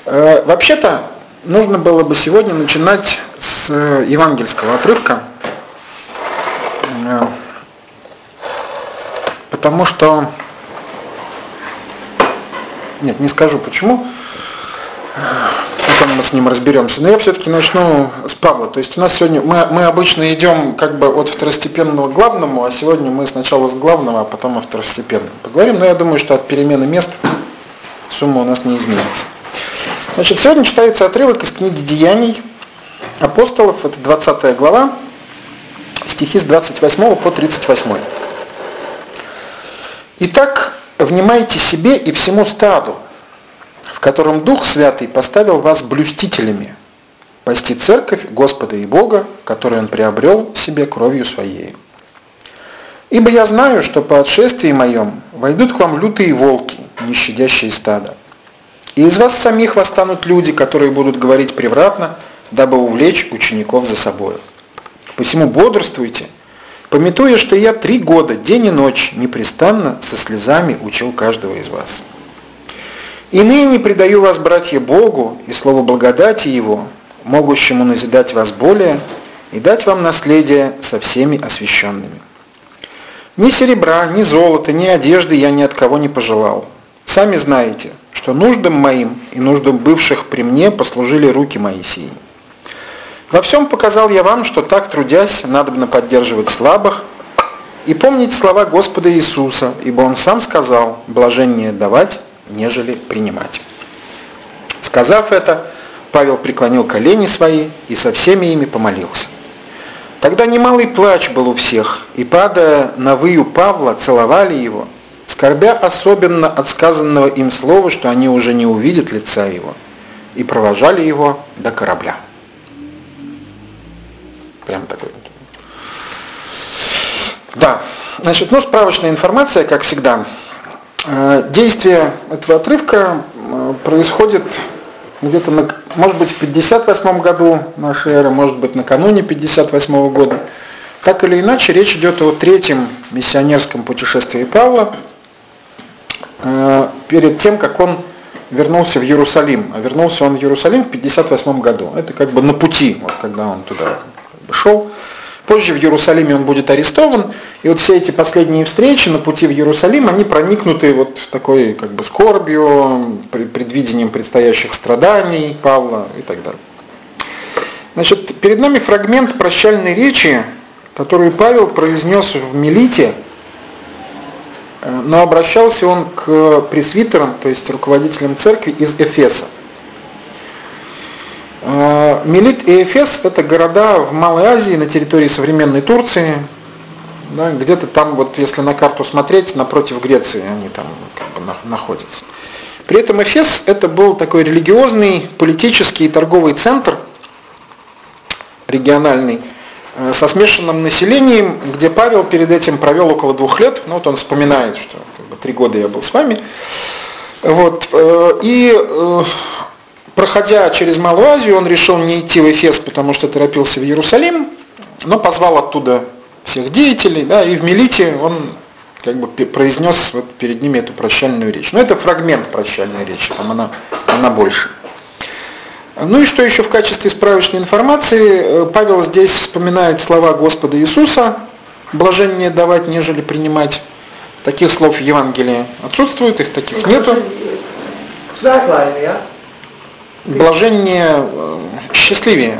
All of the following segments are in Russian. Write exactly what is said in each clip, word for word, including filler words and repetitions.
Э, вообще-то нужно было бы сегодня начинать с евангельского отрывка, э, потому что... Нет, не скажу почему, потом мы с ним разберемся, но я все-таки начну с Павла. То есть у нас сегодня, мы, мы обычно идем как бы от второстепенного к главному, а сегодня мы сначала с главного, а потом о второстепенном поговорим, но я думаю, что от перемены мест сумма у нас не изменится. Значит, сегодня читается отрывок из книги «Деяний апостолов», это двадцатая глава, стихи с двадцать восьмого по тридцать восьмой. «Итак, внимайте себе и всему стаду, в котором Дух Святый поставил вас блюстителями, пасти церковь Господа и Бога, которую Он приобрел себе кровью Своей. Ибо я знаю, что по отшествии моем войдут к вам лютые волки, не щадящие стада. И из вас самих восстанут люди, которые будут говорить превратно, дабы увлечь учеников за собою. Посему бодрствуйте, памятуя, что я три года, день и ночь, непрестанно со слезами учил каждого из вас. И ныне предаю вас, братья, Богу и слову благодати Его, могущему назидать вас более и дать вам наследие со всеми освященными. Ни серебра, ни золота, ни одежды я ни от кого не пожелал. Сами знаете, что нуждам моим и нуждам бывших при мне послужили руки мои сии. Во всем показал я вам, что так трудясь, надобно поддерживать слабых и помнить слова Господа Иисуса, ибо Он сам сказал: блаженнее давать, нежели принимать. Сказав это, Павел преклонил колени свои и со всеми ими помолился. Тогда немалый плач был у всех, и, падая на выю Павла, целовали его, скорбя особенно от сказанного им слова, что они уже не увидят лица его, и провожали его до корабля. Прям такой. Да, значит, ну, справочная информация, как всегда. Действие этого отрывка происходит где-то, на, может быть, в пятьдесят восьмом году нашей эры, может быть, накануне пятьдесят восьмого года. Так или иначе, речь идет о третьем миссионерском путешествии Павла перед тем, как он вернулся в Иерусалим. А вернулся он в Иерусалим в пятьдесят восьмом году. Это как бы на пути, вот, когда он туда шел. Позже в Иерусалиме он будет арестован, и вот все эти последние встречи на пути в Иерусалим, они проникнуты вот такой как бы скорбью, предвидением предстоящих страданий Павла и так далее. Значит, перед нами фрагмент прощальной речи, которую Павел произнес в Милите, но обращался он к пресвитерам, то есть руководителям церкви из Эфеса. Милит и Эфес – это города в Малой Азии, на территории современной Турции. Да, где-то там, вот, если на карту смотреть, напротив Греции они там как бы находятся. При этом Эфес – это был такой религиозный, политический и торговый центр региональный, со смешанным населением, где Павел перед этим провел около двух лет. Ну вот он вспоминает, что как бы, три года я был с вами. Вот, и проходя через Малую Азию, он решил не идти в Эфес, потому что торопился в Иерусалим, но позвал оттуда всех деятелей, да, и в Милите он как бы произнес вот перед ними эту прощальную речь. Но это фрагмент прощальной речи, там она, она больше. Ну и что еще в качестве справочной информации, Павел здесь вспоминает слова Господа Иисуса: блаженнее давать, нежели принимать. Таких слов в Евангелии отсутствует, их таких нету. Блаженнее, счастливее.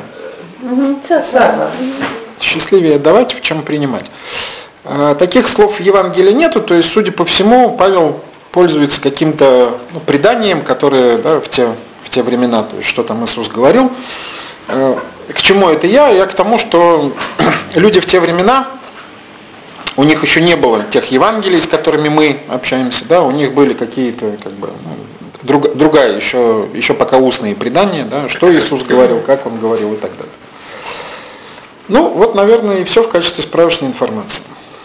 Счастливее давать, чем принимать. Таких слов в Евангелии нету, то есть, судя по всему, Павел пользуется каким-то ну, преданием, которое да, в, те, в те времена, то есть, что там Иисус говорил. К чему это я? Я к тому, что люди в те времена, у них еще не было тех Евангелий, с которыми мы общаемся, да, у них были какие-то, как бы, ну, друг, другая, еще, еще пока устные предания, да, что Иисус говорил, как Он говорил и так далее. Ну, вот, наверное, и все в качестве справочной информации.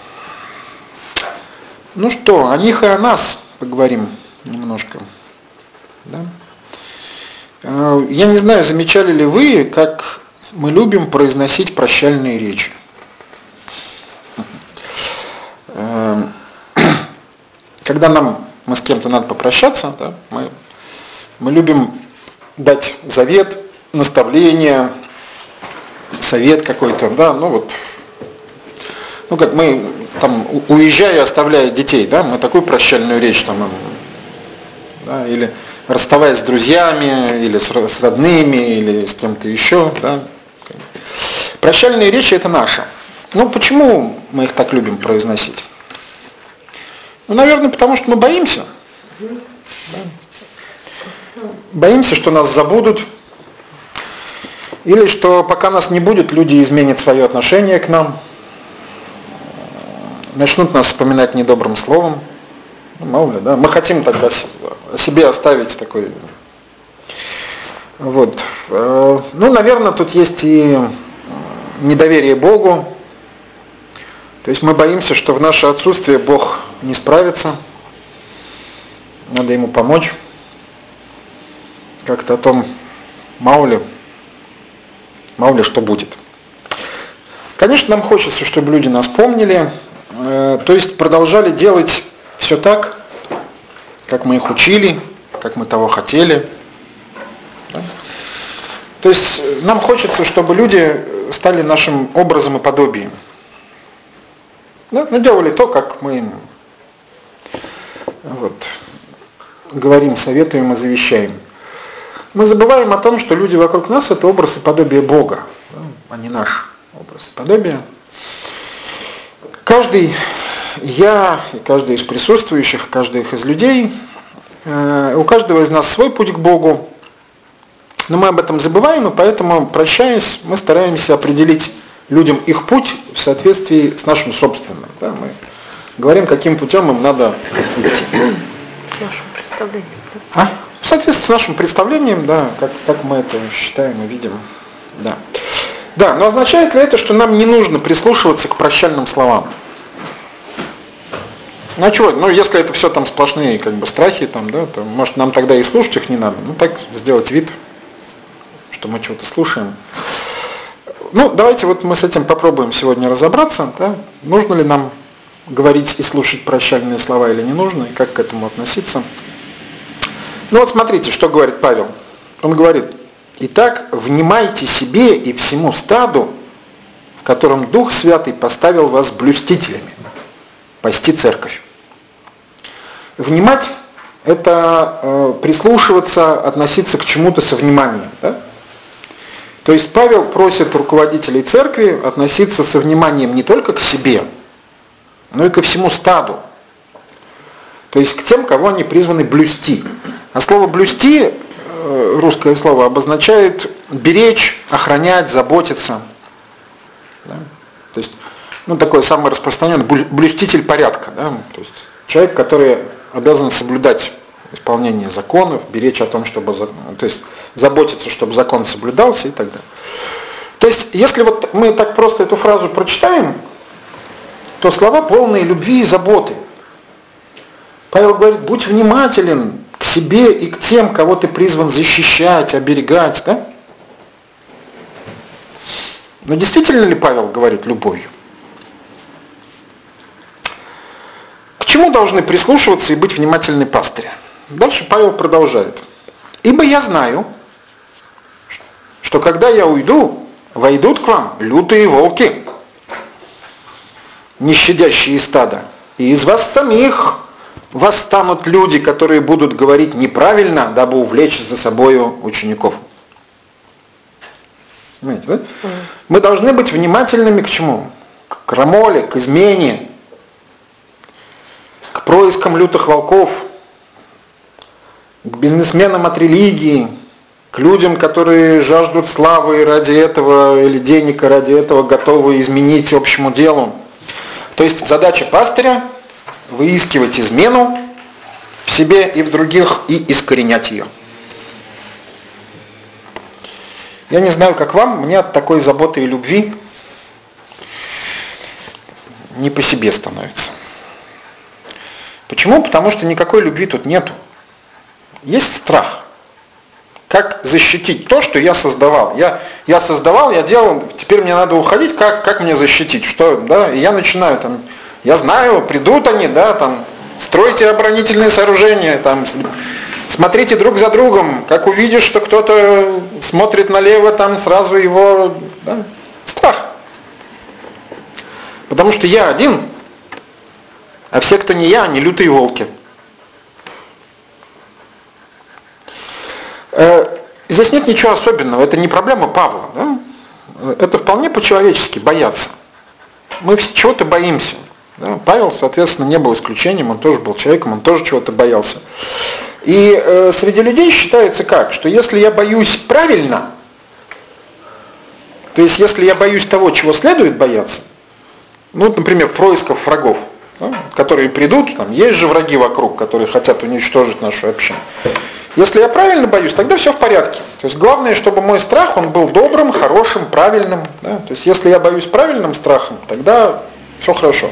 Ну что, о них и о нас поговорим немножко. Да? Я не знаю, замечали ли вы, как мы любим произносить прощальные речи. Когда нам, мы с кем-то надо попрощаться, да, мы, мы любим дать завет, наставление, совет какой-то, да, ну вот, ну как мы там, уезжая, оставляя детей, да, мы такую прощальную речь там им, да, или расставаясь с друзьями, или с, с родными, или с кем-то еще, да. Прощальные речи это наши. Ну почему мы их так любим произносить? Ну, наверное, потому что мы боимся. Да. Боимся, что нас забудут, или что пока нас не будет, люди изменят свое отношение к нам, начнут нас вспоминать недобрым словом. Ну, мало ли, да? Мы хотим тогда о себе оставить такой. Вот. Ну, наверное, тут есть и недоверие Богу. То есть мы боимся, что в наше отсутствие Бог не справится. Надо ему помочь. Как-то о том, мало ли, мало ли что будет. Конечно, нам хочется, чтобы люди нас помнили, э, то есть продолжали делать все так, как мы их учили, как мы того хотели. Да? То есть нам хочется, чтобы люди стали нашим образом и подобием. Да? Ну, делали то, как мы им вот, говорим, советуем и завещаем. Мы забываем о том, что люди вокруг нас это образ и подобие Бога, да, а не наш образ и подобие. Каждый, я и каждый из присутствующих, каждый из людей, э, у каждого из нас свой путь к Богу, но мы об этом забываем, и поэтому, прощаясь, мы стараемся определить людям их путь в соответствии с нашим собственным. Да, мы говорим, каким путем им надо идти. Нашим представлением. А? В соответствии с нашим представлением, да, как, как мы это считаем и видим. Да. Да, но означает ли это, что нам не нужно прислушиваться к прощальным словам? Ну а чего? Ну если это все там сплошные как бы страхи, там, да, то может нам тогда и слушать их не надо. Ну так сделать вид, что мы чего-то слушаем. Ну давайте вот мы с этим попробуем сегодня разобраться, да, нужно ли нам говорить и слушать прощальные слова или не нужно, и как к этому относиться. Ну вот смотрите, что говорит Павел. Он говорит: «Итак, внимайте себе и всему стаду, в котором Дух Святый поставил вас блюстителями, пасти церковь». Внимать – это э, прислушиваться, относиться к чему-то со вниманием. Да? То есть Павел просит руководителей церкви относиться со вниманием не только к себе, но и ко всему стаду. То есть к тем, кого они призваны блюсти. А слово «блюсти», русское слово, обозначает беречь, охранять, заботиться. Да? То есть, ну, такой самый распространенный блюститель порядка. Да? То есть человек, который обязан соблюдать исполнение законов, беречь о том, чтобы, то есть заботиться, чтобы закон соблюдался и так далее. То есть, если вот мы так просто эту фразу прочитаем, то слова полные любви и заботы. Павел говорит: будь внимателен к себе и к тем, кого ты призван защищать, оберегать. Да? Но действительно ли Павел говорит любовью? К чему должны прислушиваться и быть внимательны пастыри? Дальше Павел продолжает. «Ибо я знаю, что когда я уйду, войдут к вам лютые волки, не щадящие стада, и из вас самих восстанут люди, которые будут говорить неправильно, дабы увлечь за собою учеников». Понимаете, да? Mm. Мы должны быть внимательными к чему? К крамоле, к измене, к проискам лютых волков, к бизнесменам от религии, к людям, которые жаждут славы и ради этого, или денег и ради этого готовы изменить общему делу. То есть задача пастыря – выискивать измену в себе и в других и искоренять ее. Я не знаю, как вам, мне от такой заботы и любви не по себе становится. Почему? Потому что никакой любви тут нету. Есть страх. Как защитить то, что я создавал? Я, я создавал, я делал, теперь мне надо уходить, как, как мне защитить? Что, да? И я начинаю там, я знаю, придут они, да, там, стройте оборонительные сооружения, там, Смотрите друг за другом, как увидишь, что кто-то смотрит налево, там сразу его, да, страх. Потому что я один, а все, кто не я, они лютые волки. Здесь нет ничего особенного, это не проблема Павла. Да? Это вполне по-человечески бояться. Мы все чего-то боимся. Да? Павел, соответственно, не был исключением, он тоже был человеком, он тоже чего-то боялся. И э, среди людей считается как, что если я боюсь правильно, то есть если я боюсь того, чего следует бояться, ну, например, происков врагов, да, которые придут, там есть же враги вокруг, которые хотят уничтожить нашу общину. Если я правильно боюсь, тогда все в порядке. То есть главное, чтобы мой страх, он был добрым, хорошим, правильным. Да? То есть если я боюсь правильным страхом, тогда все хорошо.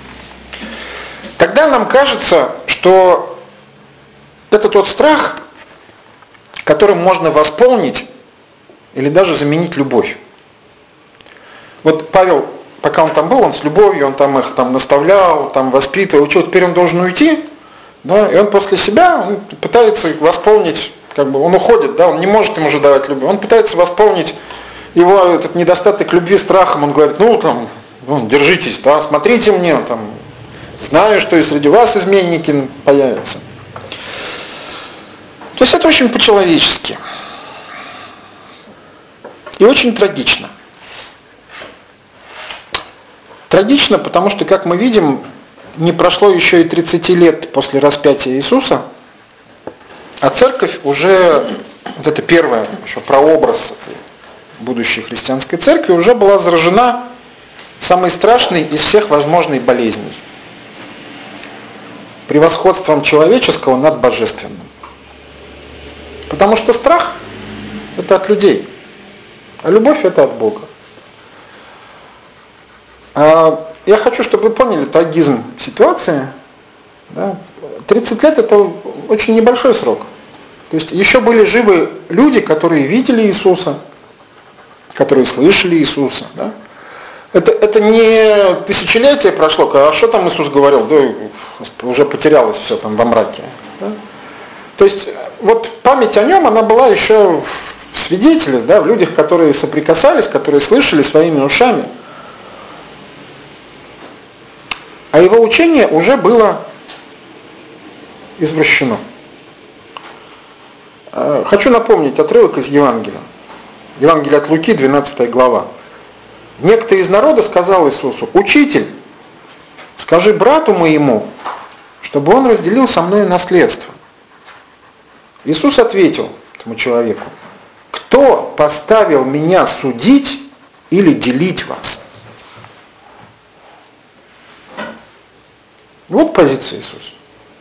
Тогда нам кажется, что это тот страх, которым можно восполнить или даже заменить любовь. Вот Павел, пока он там был, он с любовью, он там их там наставлял, там воспитывал, что теперь он должен уйти, да, и он после себя он пытается восполнить, как бы он уходит, да, он не может им уже давать любовь, он пытается восполнить его этот недостаток любви страхом, он говорит, ну там, ну, держитесь, да, смотрите мне, там, знаю, что и среди вас изменники появятся. То есть это очень по-человечески. И очень трагично. Трагично, потому что, как мы видим, не прошло еще и тридцати лет после распятия Иисуса, а церковь уже, вот это первое, еще прообраз будущей христианской церкви, уже была заражена самой страшной из всех возможных болезней. Превосходством человеческого над божественным. Потому что страх – это от людей, а любовь – это от Бога. Я хочу, чтобы вы поняли трагизм ситуации. Да? тридцать лет – это очень небольшой срок. То есть еще были живы люди, которые видели Иисуса, которые слышали Иисуса. Да? Это, это не тысячелетие прошло, а что там Иисус говорил? Да, уже потерялось все там во мраке. Да? То есть вот память о нем, она была еще в свидетелях, да, в людях, которые соприкасались, которые слышали своими ушами. А его учение уже было извращено. Хочу напомнить отрывок из Евангелия. Евангелие от Луки, двенадцатая глава. Некто из народа сказал Иисусу: «Учитель, скажи брату моему, чтобы он разделил со мной наследство». Иисус ответил этому человеку: «Кто поставил меня судить или делить вас?» Вот позиция Иисуса.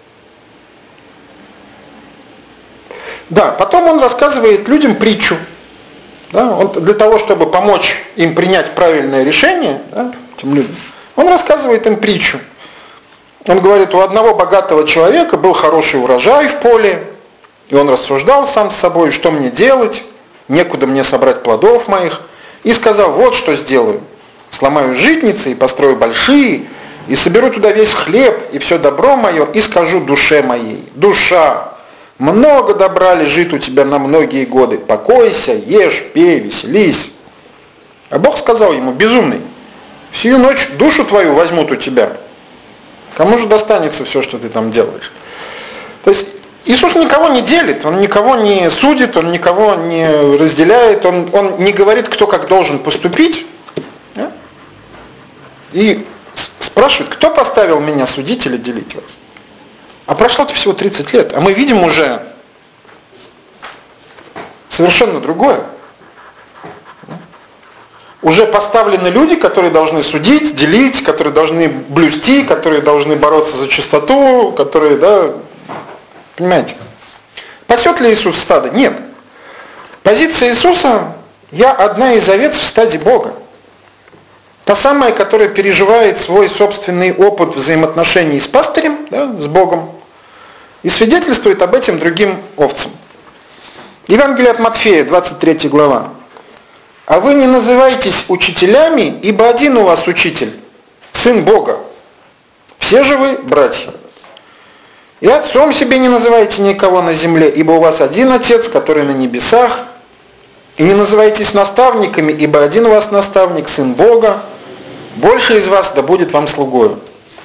Да, потом он рассказывает людям притчу. Да, он, для того, чтобы помочь им принять правильное решение, да, этим людям, он рассказывает им притчу. Он говорит, у одного богатого человека был хороший урожай в поле, и он рассуждал сам с собой, что мне делать, некуда мне собрать плодов моих, и сказал, вот что сделаю. Сломаю житницы и построю большие, и соберу туда весь хлеб и все добро мое, и скажу душе моей: душа, много добра лежит у тебя на многие годы, покойся, ешь, пей, веселись. А Бог сказал ему: безумный, сию ночь душу твою возьмут у тебя. Кому же достанется все, что ты там делаешь? То есть Иисус никого не делит, Он никого не судит, Он никого не разделяет, Он, он не говорит, кто как должен поступить. Да? И спрашивает, кто поставил меня судить или делить вас? А прошло-то всего тридцать лет, а мы видим уже совершенно другое. Уже поставлены люди, которые должны судить, делить, которые должны блюсти, которые должны бороться за чистоту, которые, да, понимаете. Пасет ли Иисус стадо? Нет. Позиция Иисуса: я одна из овец в стаде Бога. Та самая, которая переживает свой собственный опыт взаимоотношений с пастырем, да, с Богом, и свидетельствует об этом другим овцам. Евангелие от Матфея, двадцать третья глава. «А вы не называйтесь учителями, ибо один у вас учитель, Сын Бога. Все же вы братья. И отцом себе не называйте никого на земле, ибо у вас один Отец, который на небесах. И не называйтесь наставниками, ибо один у вас наставник, Сын Бога. Больше из вас да будет вам слугою.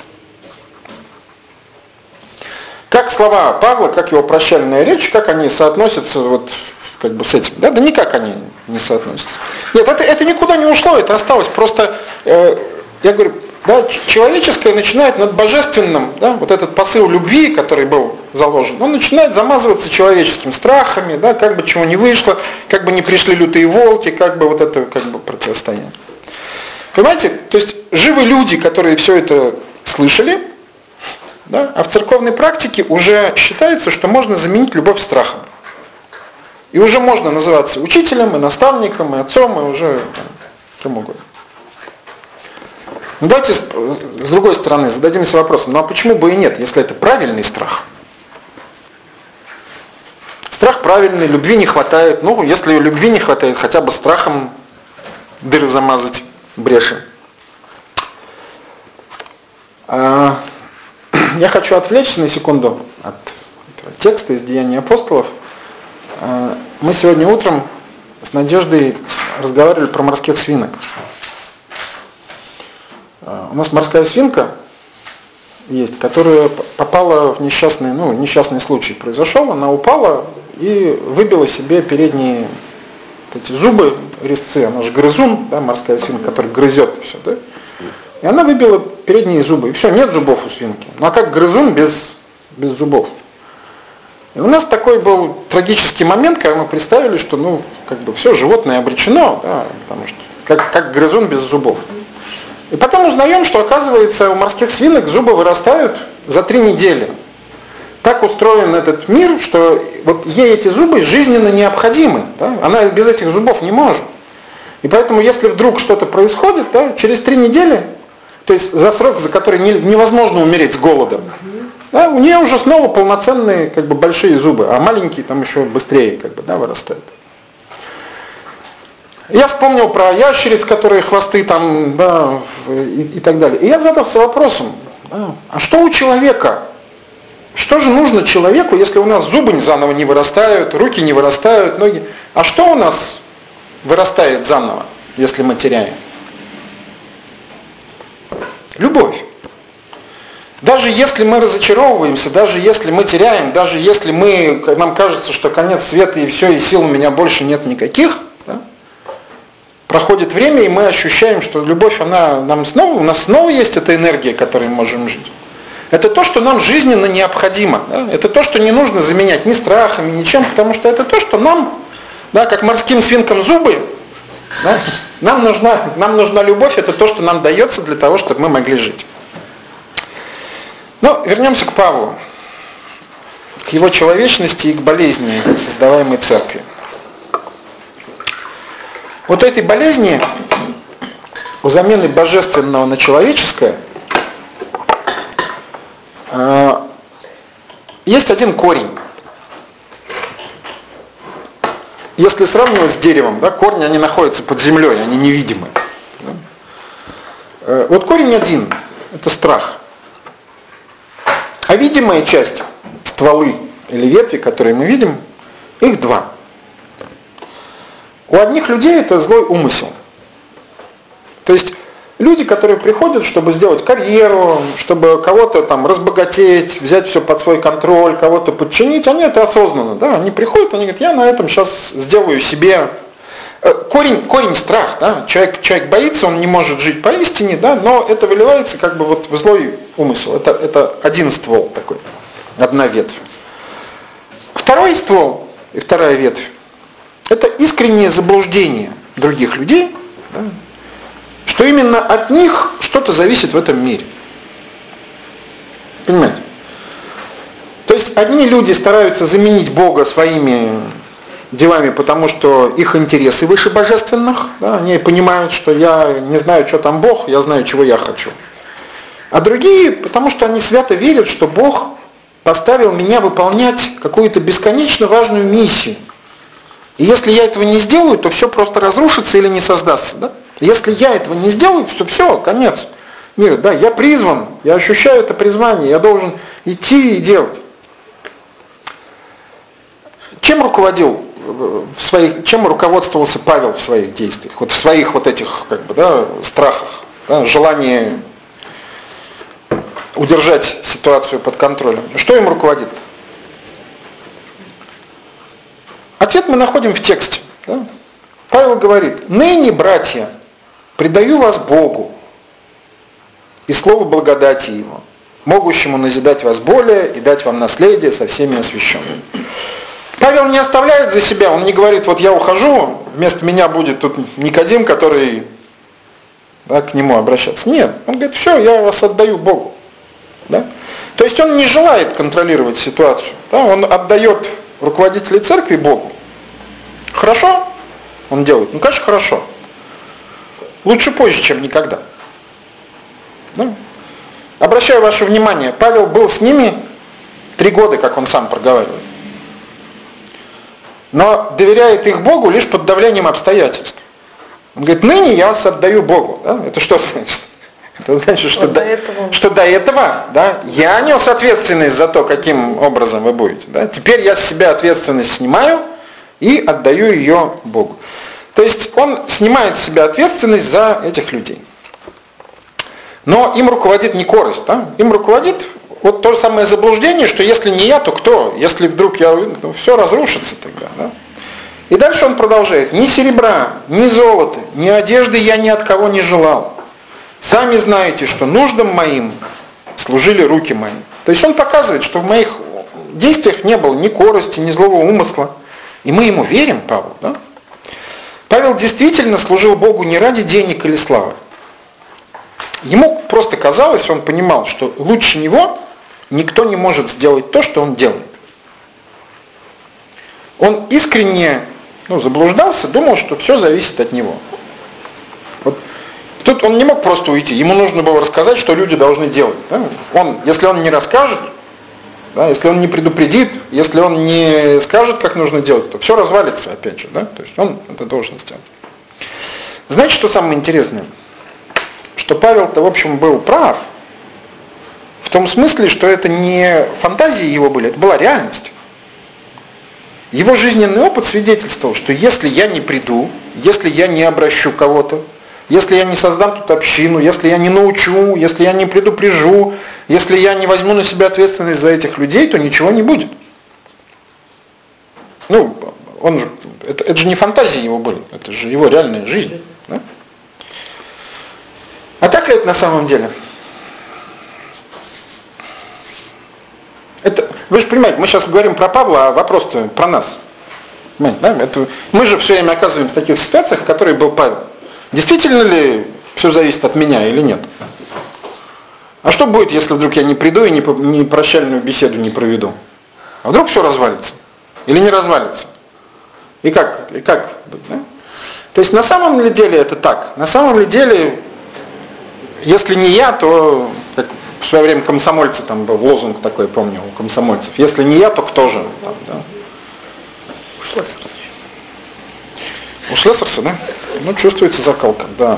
Как слова Павла, как его прощальная речь, как они соотносятся вот как бы с этим? Да, да никак они не соотносятся. Нет, это, это никуда не ушло, это осталось. Просто, э, я говорю, да, человеческое начинает над божественным, да, вот этот посыл любви, который был заложен, он начинает замазываться человеческими страхами, да, как бы чего не вышло, как бы не пришли лютые волки, как бы вот это как бы противостояние. Понимаете? То есть живы люди, которые все это слышали, да, а в церковной практике уже считается, что можно заменить любовь страхом. И уже можно называться учителем, и наставником, и отцом, и уже там, кем угодно. Ну, давайте с, с другой стороны зададимся вопросом, ну а почему бы и нет, если это правильный страх? Страх правильный, любви не хватает. Ну, если любви не хватает, хотя бы страхом дыры замазать, бреши. А, я хочу отвлечься на секунду от текста из Деяний апостолов. А, мы сегодня утром с Надеждой разговаривали про морских свинок. У нас морская свинка есть, которая попала в несчастный, ну, несчастный случай произошел, она упала и выбила себе передние эти зубы, резцы, она же грызун, да, морская свинка, которая грызет все, да, и она выбила передние зубы, и все, нет зубов у свинки. Ну а как грызун без, без зубов? И у нас такой был трагический момент, когда мы представили, что, ну, как бы все, животное обречено, да, потому что как, как грызун без зубов. И потом узнаем, что, оказывается, у морских свинок зубы вырастают за три недели. Так устроен этот мир, что вот ей эти зубы жизненно необходимы. Да? Она без этих зубов не может. И поэтому, если вдруг что-то происходит, да, через три недели, то есть за срок, за который не, невозможно умереть с голодом, да, у нее уже снова полноценные как бы, большие зубы, а маленькие там еще быстрее как бы, да, вырастают. Я вспомнил про ящериц, которые хвосты там, да, и, и так далее. И я задался вопросом, да, а что у человека? Что же нужно человеку, если у нас зубы заново не вырастают, руки не вырастают, ноги? А что у нас вырастает заново, если мы теряем? Любовь. Даже если мы разочаровываемся, даже если мы теряем, даже если мы, нам кажется, что конец света и все, и сил у меня больше нет никаких, да? Проходит время, и мы ощущаем, что любовь, она нам снова, у нас снова есть эта энергия, которой мы можем жить. Это то, что нам жизненно необходимо. Да? Это то, что не нужно заменять ни страхами, ничем, потому что это то, что нам, да, как морским свинкам зубы, да, нам, нужна, нам нужна любовь, это то, что нам дается для того, чтобы мы могли жить. Но вернемся к Павлу, к его человечности и к болезни, создаваемой церкви. Вот этой болезни, у замены божественного на человеческое, есть один корень. Если сравнивать с деревом, да, корни, они находятся под землей, они невидимы. Да? Вот корень один, это страх. А видимая часть, стволы или ветви, которые мы видим, их два. У одних людей это злой умысел. То есть люди, которые приходят, чтобы сделать карьеру, чтобы кого-то там разбогатеть, взять все под свой контроль, кого-то подчинить, они это осознанно, да, они приходят, они говорят, я на этом сейчас сделаю себе. Корень, корень страх, да, человек, человек боится, он не может жить поистине, да, но это выливается как бы вот в злой умысел. Это, это один ствол такой, одна ветвь. Второй ствол и вторая ветвь — это искреннее заблуждение других людей, да, что именно от них что-то зависит в этом мире. Понимаете? То есть одни люди стараются заменить Бога своими делами, потому что их интересы выше божественных, да, они понимают, что я не знаю, что там Бог, я знаю, чего я хочу. А другие, потому что они свято верят, что Бог поставил меня выполнять какую-то бесконечно важную миссию. И если я этого не сделаю, то все просто разрушится или не создастся. Да? Если я этого не сделаю, то все, конец мира. Да, я призван, я ощущаю это призвание, я должен идти и делать. чем руководил в своих, чем руководствовался Павел в своих действиях, вот в своих вот этих как бы, да, страхах, да, желании удержать ситуацию под контролем? Что им руководит? Ответ мы находим в тексте. Да? Павел говорит: «Ныне, братья, предаю вас Богу и слову благодати Его, могущему назидать вас более и дать вам наследие со всеми освященными». Павел не оставляет за себя, он не говорит: вот я ухожу, вместо меня будет тут Никодим, который, да, к нему обращаться. Нет, он говорит: все, я вас отдаю Богу. Да? То есть он не желает контролировать ситуацию, да? Он отдает руководителей церкви Богу. Хорошо он делает? Ну, конечно, хорошо. Лучше позже, чем никогда. Да? Обращаю ваше внимание, Павел был с ними три года, как он сам проговаривает. Но доверяет их Богу лишь под давлением обстоятельств. Он говорит: ныне я вас отдаю Богу. Да? Это что значит? Это значит, что, Вот до, до этого... что до этого, да, я нес ответственность за то, каким образом вы будете. Да? Теперь я с себя ответственность снимаю и отдаю ее Богу. То есть он снимает с себя ответственность за этих людей. Но им руководит не корость. Да? Им руководит вот то же самое заблуждение, что если не я, то кто? Если вдруг я уйду, то все разрушится тогда. Да? И дальше он продолжает: ни серебра, ни золота, ни одежды я ни от кого не желал. Сами знаете, что нуждам моим служили руки мои. То есть он показывает, что в моих действиях не было ни корости, ни злого умысла. И мы ему верим, Павел. Да? Павел действительно служил Богу не ради денег или славы. Ему просто казалось, он понимал, что лучше него никто не может сделать то, что он делает. Он искренне, ну, заблуждался, думал, что все зависит от него. Вот. Тут он не мог просто уйти, ему нужно было рассказать, что люди должны делать. Да? Он, если он не расскажет, да, если он не предупредит, если он не скажет, как нужно делать, то все развалится опять же. Да? То есть он это должен сделать. Знаете, что самое интересное? Что Павел-то, в общем, был прав, в том смысле, что это не фантазии его были, это была реальность. Его жизненный опыт свидетельствовал, что если я не приду, если я не обращу кого-то, если я не создам тут общину, если я не научу, если я не предупрежу, если я не возьму на себя ответственность за этих людей, то ничего не будет. Ну, он же, это, это же не фантазии его были, это же его реальная жизнь. Да? А так ли это на самом деле? Это, вы же понимаете, мы сейчас говорим про Павла, а вопрос-то про нас. Понимаете, да? Это, мы же все время оказываемся в таких ситуациях, в которых был Павел. Действительно ли все зависит от меня или нет? А что будет, если вдруг я не приду и не, не прощальную беседу не проведу? А вдруг все развалится? Или не развалится? И как? И как? Да? То есть на самом ли деле это так? На самом ли деле, если не я, то, как в свое время комсомольцы, там был лозунг такой, помню, у комсомольцев: если не я, то кто же? Там, да? У Шлессерса. У Шлессерса, да? Ну, чувствуется закалка, да.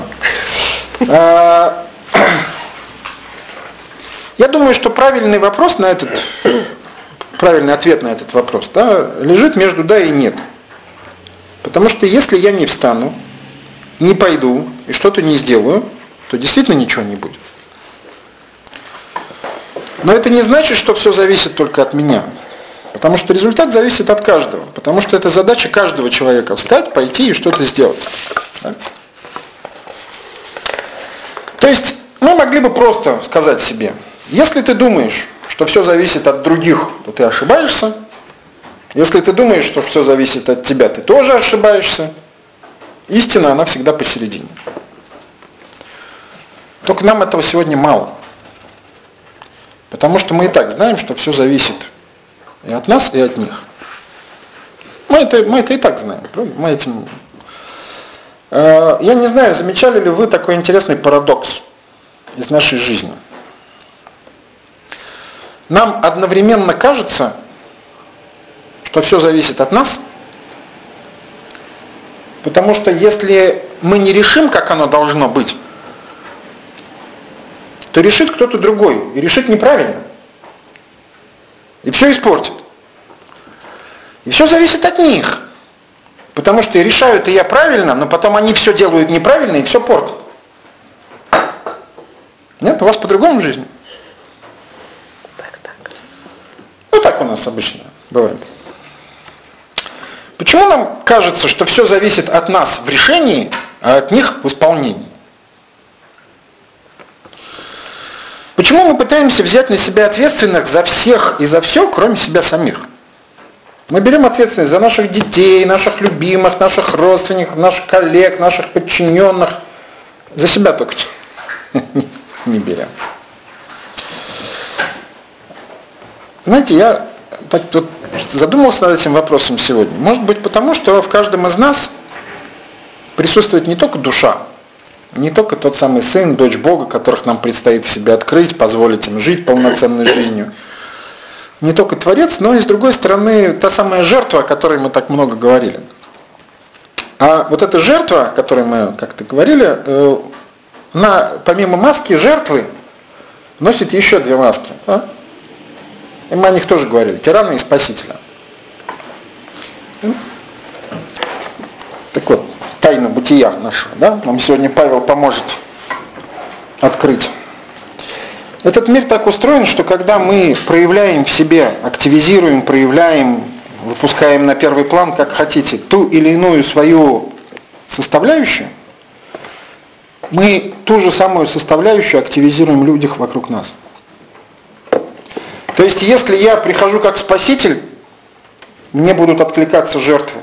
Я думаю, что правильный вопрос на этот, правильный ответ на этот вопрос, да, лежит между да и нет. Потому что если я не встану, не пойду и что-то не сделаю, то действительно ничего не будет. Но это не значит, что все зависит только от меня. Потому что результат зависит от каждого. Потому что это задача каждого человека: встать, пойти и что-то сделать. Да? То есть мы могли бы просто сказать себе: если ты думаешь, что все зависит от других, то ты ошибаешься. Если ты думаешь, что все зависит от тебя, ты тоже ошибаешься. Истина, она всегда посередине. Только нам этого сегодня мало. Потому что мы и так знаем, что все зависит и от нас, и от них. Мы это, мы это и так знаем. Мы этим... Я не знаю, замечали ли вы такой интересный парадокс из нашей жизни. Нам одновременно кажется, что все зависит от нас, потому что если мы не решим, как оно должно быть, то решит кто-то другой, и решит неправильно. И все испортит. И все зависит от них. Потому что решают и я правильно, но потом они все делают неправильно и все портят. Нет, у вас по-другому в жизни. Так, так. Ну так у нас обычно бывает. Почему нам кажется, что все зависит от нас в решении, а от них в исполнении? Почему мы пытаемся взять на себя ответственность за всех и за все, кроме себя самих? Мы берем ответственность за наших детей, наших любимых, наших родственников, наших коллег, наших подчиненных. За себя только не берем. Знаете, я так тут задумался над этим вопросом сегодня. Может быть потому, что в каждом из нас присутствует не только душа, не только тот самый сын, дочь Бога, которых нам предстоит в себе открыть, позволить им жить полноценной жизнью. Не только Творец, но и с другой стороны та самая жертва, о которой мы так много говорили. А вот эта жертва, о которой мы как-то говорили, она помимо маски жертвы носит еще две маски. Да? И мы о них тоже говорили. Тирана и спасителя. Так вот, тайна бытия нашего. Да? Нам сегодня Павел поможет открыть. Этот мир так устроен, что когда мы проявляем в себе, активизируем, проявляем, выпускаем на первый план, как хотите, ту или иную свою составляющую, мы ту же самую составляющую активизируем в людях вокруг нас. То есть, если я прихожу как спаситель, мне будут откликаться жертвы.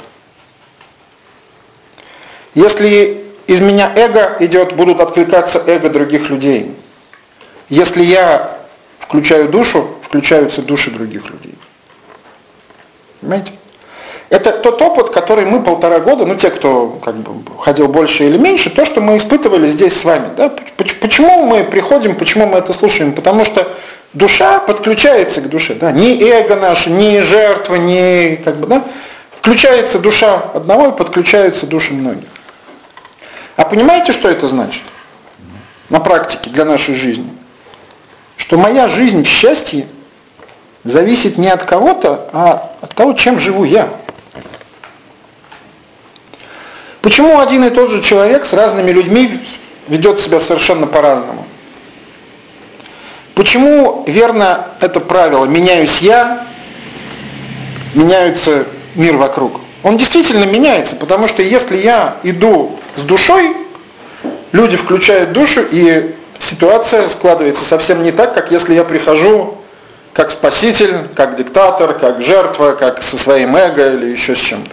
Если из меня эго идет, будут откликаться эго других людей. Если я включаю душу, включаются души других людей. Понимаете? Это тот опыт, который мы полтора года, ну те, кто как бы ходил больше или меньше, то, что мы испытывали здесь с вами. Да? Почему мы приходим, почему мы это слушаем? Потому что душа подключается к душе. Да? Ни эго наше, ни жертва, ни как бы, да? Включается душа одного и подключаются души многих. А понимаете, что это значит? На практике для нашей жизни. Что моя жизнь в счастье зависит не от кого-то, а от того, чем живу я. Почему один и тот же человек с разными людьми ведет себя совершенно по-разному? Почему верно это правило? Меняюсь я, меняется мир вокруг. Он действительно меняется, потому что если я иду с душой, люди включают душу, и ситуация складывается совсем не так, как если я прихожу как спаситель, как диктатор, как жертва, как со своим эго или еще с чем-то.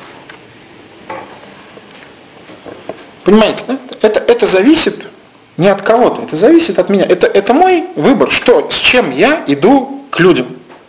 Понимаете, да? это, это зависит не от кого-то, это зависит от меня. Это, это мой выбор, что, с чем я иду к людям.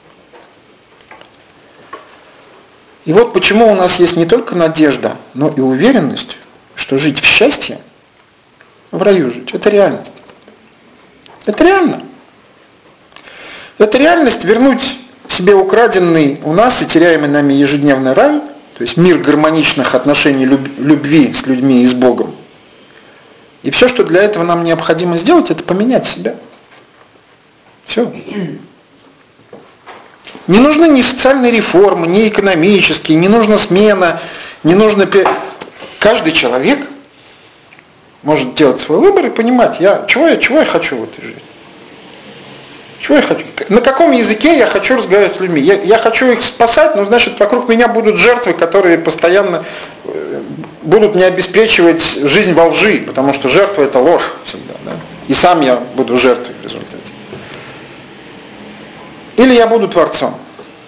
И вот почему у нас есть не только надежда, но и уверенность, что жить в счастье, в раю жить, это реальность. Это реально. Это реальность вернуть себе украденный у нас и теряемый нами ежедневный рай, то есть мир гармоничных отношений любви с людьми и с Богом. И все, что для этого нам необходимо сделать, это поменять себя. Все. Не нужны ни социальные реформы, ни экономические, не нужна смена, не нужно... Каждый человек может делать свой выбор и понимать, я, чего, я, чего я хочу в этой жизни. Чего я хочу? На каком языке я хочу разговаривать с людьми? Я, я хочу их спасать, но значит вокруг меня будут жертвы, которые постоянно будут мне обеспечивать жизнь во лжи, потому что жертва это ложь всегда. Да? И сам я буду жертвой в результате. Или я буду творцом.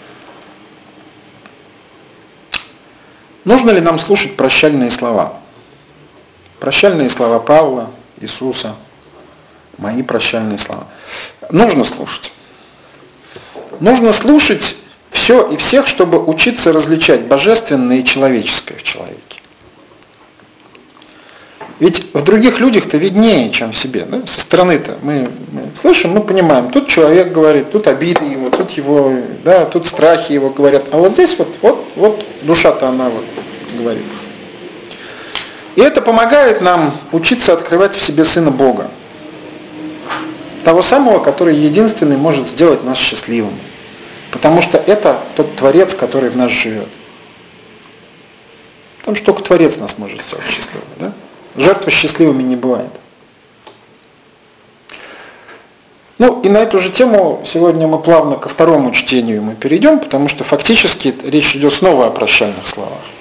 Нужно ли нам слушать прощальные слова? Прощальные слова Павла, Иисуса, мои прощальные слова. Нужно слушать. Нужно слушать все и всех, чтобы учиться различать божественное и человеческое в человеке. Ведь в других людях-то виднее, чем в себе. Да? Со стороны-то мы, мы слышим, мы понимаем, тут человек говорит, тут обиды его, тут его, да, тут страхи его говорят. А вот здесь вот, вот, вот душа-то она вот говорит. И это помогает нам учиться открывать в себе Сына Бога. Того самого, который единственный может сделать нас счастливыми. Потому что это тот Творец, который в нас живет. Потому что только Творец нас может сделать счастливыми. Да? Жертвы счастливыми не бывает. Ну и на эту же тему сегодня мы плавно ко второму чтению мы перейдем, потому что фактически речь идет снова о прощальных словах.